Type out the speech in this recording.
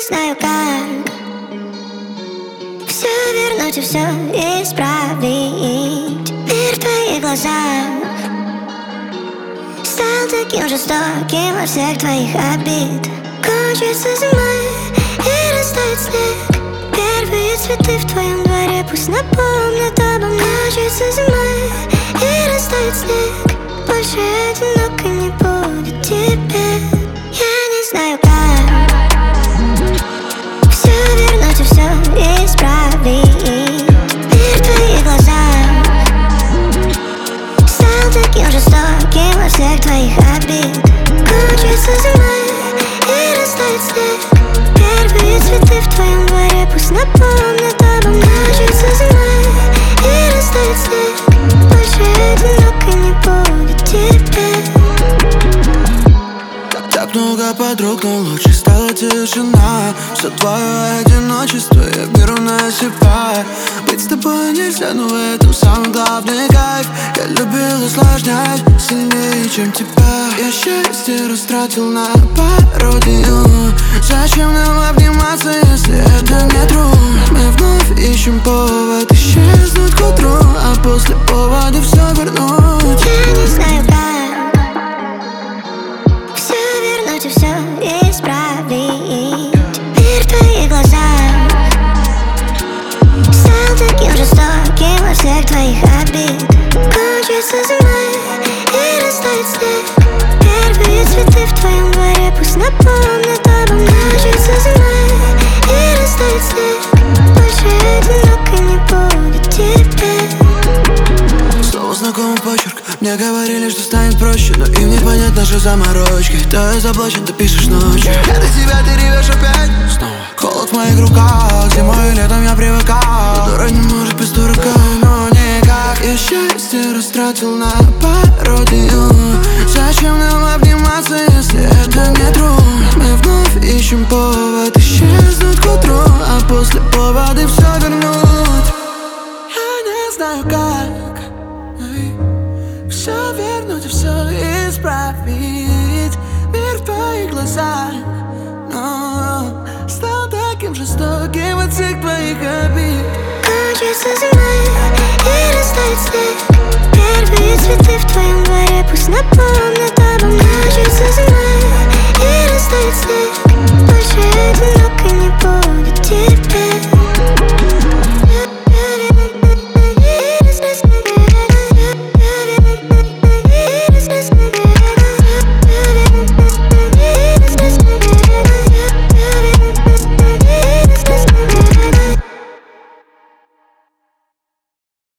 знаю как все вернуть и все исправить. Мир в твоих глазах стал таким жестоким во всех твоих обид. Кончится зима и растает снег. Первые цветы в твоем дворе пусть напомнят обо мне. Кончится зима и растает снег. Больше одиноко не будет тебе. Я не знаю как все вернуть и все исправить. Мир в твоих глазах стал таким жестоким во всех твоих обид. Кончится зима и растает снег. Первые цветы в твоем дворе пусть напомнят обо мне. Кончится зима и растает снег. Больше одиноко не будет тебе. Так много подруг, но лучше стала тишина. Все твое одиночество я беру на себя. Быть с тобой нельзя, но в этом самый главный кайф. Я любил усложнять сильнее, чем тебя. Я счастье растратил на пародию. Зачем нам обниматься, если это не true? Мы вновь ищем повод исчезнуть к утру, а после повода все вернуть. Я не знаю как все вернуть и все исправить. Мир в твоих глазах стал таким жестоким во всех твоих обид. Кончится зима и растает снег. Первые цветы в твоем дворе пусть напомнят обо мне. Кончится зима и растает снег. Больше одиноко не будет тебе. Снова знакомый почерк. Мне говорили, что станет проще, но им не понять наши заморочки. Да я заблочен, ты пишешь ночью. Я до тебя, ты ревешь опять снова. Холод в моих руках, зимой и летом я привыкал. Дура не может без дурака, но никак. Я счастье растратил на пародию. Зачем нам обниматься, если это не true? Мы вновь ищем повод исчезнуть к утру, а после повода все вернуть. Я не знаю как все вернуть и все исправить. Мир в твоих глазах, но стал таким жестоким от всех твоих обид. Кончится зима и растает снег. Первые цветы в твоем дворе пусть напомнят